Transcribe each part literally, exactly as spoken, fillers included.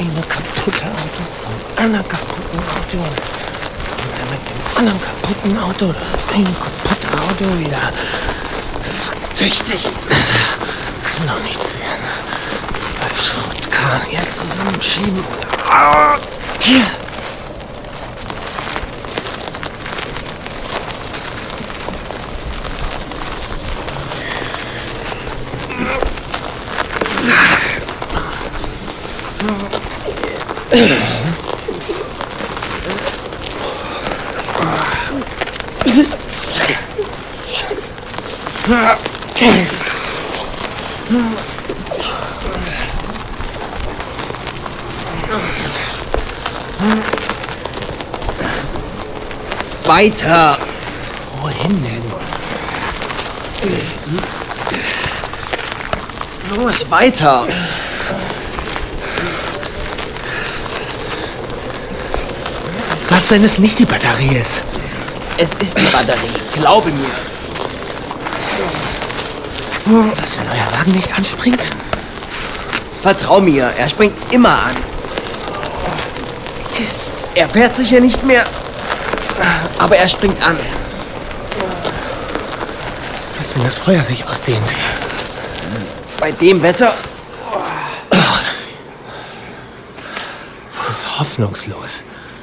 eine kaputte Auto zum anderen kaputten Auto. Und dann mit dem anderen kaputten Auto das eine kaputte Auto wieder. Fuck, tüchtig. Das kann doch nichts werden. Zwei Schrottkahn jetzt zusammenschieben. Oh, hier. Weiter! Wohin denn? Los, weiter! Was, wenn es nicht die Batterie ist? Es ist die Batterie, glaube mir. Was, wenn euer Wagen nicht anspringt? Vertrau mir, er springt immer an. Er fährt sicher nicht mehr, aber er springt an. Was, wenn das Feuer sich ausdehnt? Bei dem Wetter? Das ist hoffnungslos.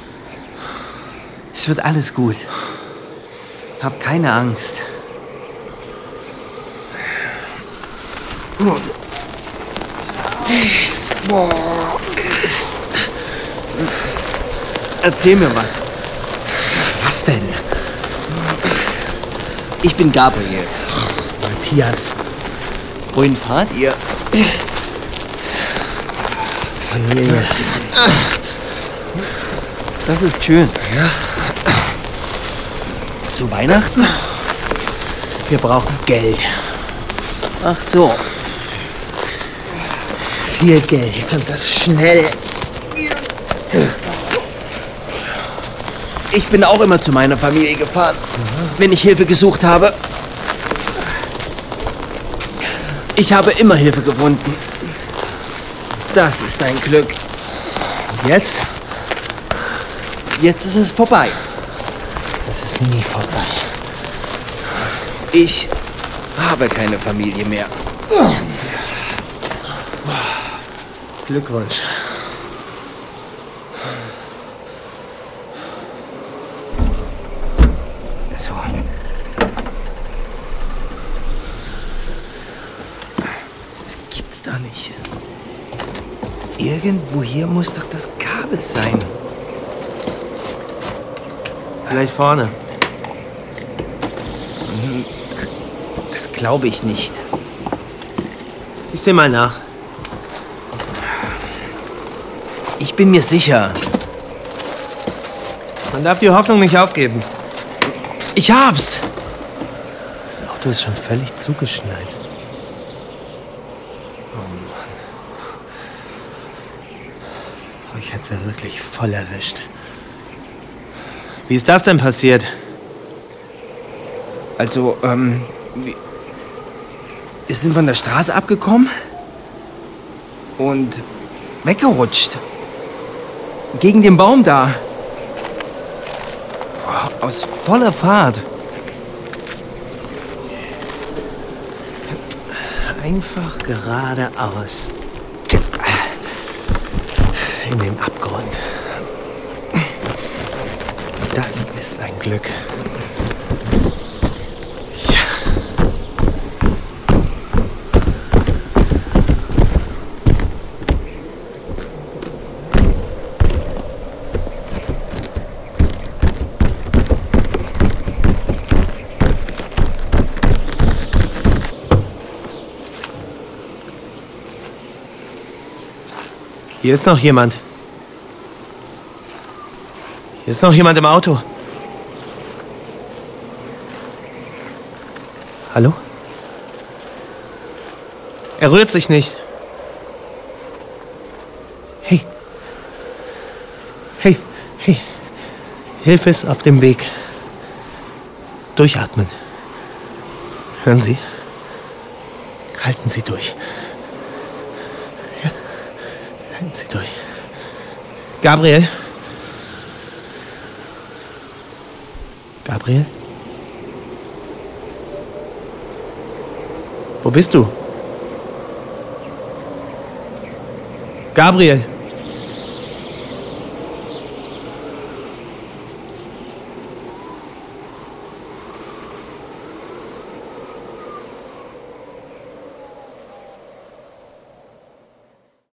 Es wird alles gut. Hab keine Angst. Erzähl mir was. Was denn? Ich bin Gabriel. Matthias. Wohin fahrt ihr? Familie. Das ist schön. Ja. Zu Weihnachten? Wir brauchen Geld. Ach so. Viel Geld und das schnell. Ich bin auch immer zu meiner Familie gefahren, wenn ich Hilfe gesucht habe. Ich habe immer Hilfe gefunden. Das ist ein Glück. Und jetzt? Jetzt ist es vorbei. Das ist nie vorbei. Ich habe keine Familie mehr. Glückwunsch. So. Das gibt's doch nicht. Irgendwo hier muss doch das Kabel sein. Vielleicht vorne. Das glaube ich nicht. Ich seh mal nach. Ich bin mir sicher. Man darf die Hoffnung nicht aufgeben. Ich hab's. Das Auto ist schon völlig zugeschneit. Oh Mann. Euch hat's ja wirklich voll erwischt. Wie ist das denn passiert? Also, ähm, wir wir sind von der Straße abgekommen und weggerutscht. Gegen den Baum da. Boah, aus voller Fahrt. Einfach geradeaus. In den Abgrund. Das ist ein Glück. Hier ist noch jemand. Hier ist noch jemand im Auto. Hallo? Er rührt sich nicht. Hey. Hey, hey. Hilfe ist auf dem Weg. Durchatmen. Hören Sie? Halten Sie durch. Ja. Halten Sie durch. Gabriel? Gabriel? Wo bist du? Gabriel?